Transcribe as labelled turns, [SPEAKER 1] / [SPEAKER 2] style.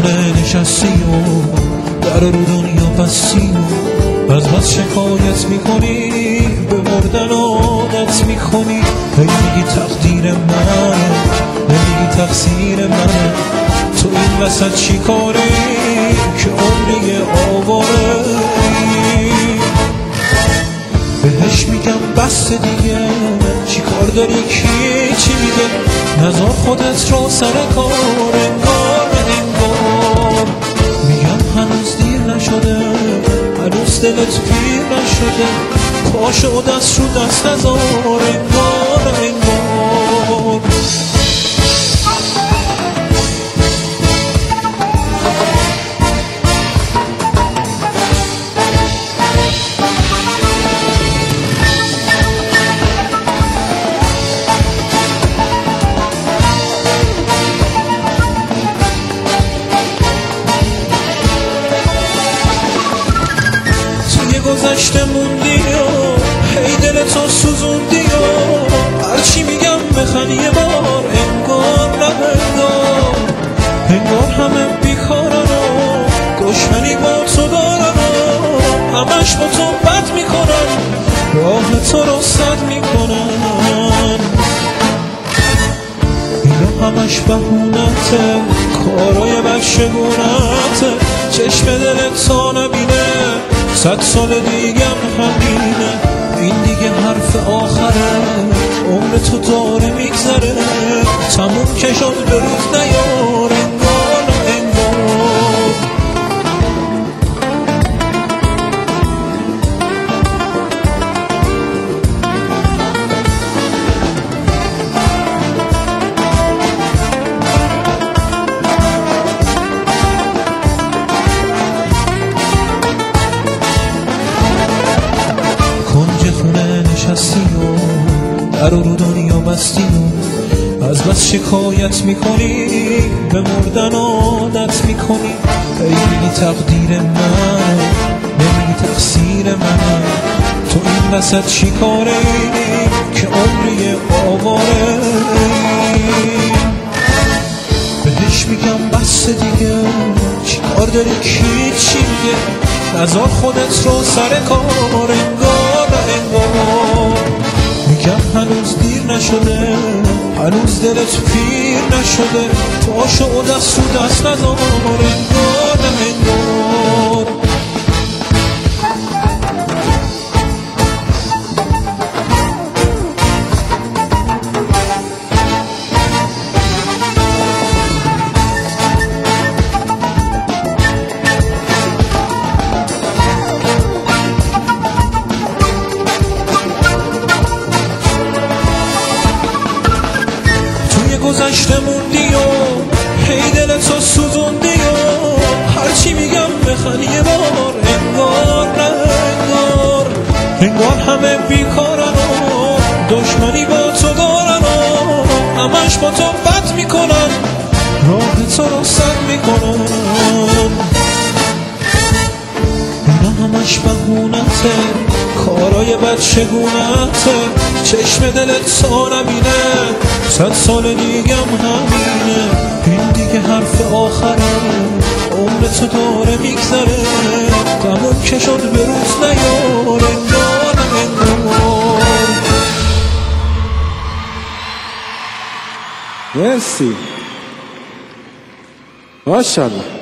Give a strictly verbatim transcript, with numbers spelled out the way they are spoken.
[SPEAKER 1] خونه نشستی و در رو دنیا بستی و از بس شکایت میکنی، به مردن عادت میکنی. هی میگی تقدیر منه، نمیگی تقصیر منه. تو این وسط چی کاری که عمری آواره؟ بهش میگم بس دیگه، چی کار داری کی چی میگه؟ نذار خودت رو سر کار، انگار انگار. میگم هنوز دیر نشده، هنوز دلت پیر نشده. پاشو دست رو دست نذار، انگار انگار. گذشته موندی و هی دلتو سوزوندی و هرچی میگم بخنی یه بار، انگار نه انگار. انگار همه بیکارن و دشمنی با تو دارن و همش با تو بد میکنن، راه تو رو سد میکنن. اینا همش بهونته، کارای بچگونته. چشم دلت تا نبینه، صد سال دیگم همینه. این دیگه حرف آخره، عمر تو داره میگذره. تموم که شد به روز نیار، انگار انگار. نشستی و در رو دنیا بستی و از بس شکایت میکنی، به مردن عادت میکنی. هی میگی تقدیر من، نمیگی تقصیر من. تو این وسط چی کاره که عمری آواره؟ بهش میگم بس دیگه، چی کار داری کی چی میگه؟ نذار خودت رو سر کار، انگار انگار. میگم هنوز دیر نشده، هنوز دلت پیر نشده. پاشو دست رو دست نذار، انگار انگار. گذشته موندی و هی دلتو سوزوندی و هرچی میگم بخنی یه بار، انگار نه انگار. انگار همه بیکارن و دشمنی با تو دارن و همش با تو بد میکنن، راه تو رو سد میکنن. اینا همش بهونته، کارای بچگونته. چشم دلت تا نبینه، صد سال دیگم همینه. این دیگه حرف آخره، عمر تو داره میگذره. تموم که شد به روز نیار، انگار انگار.
[SPEAKER 2] مرسی، ماشاءالله.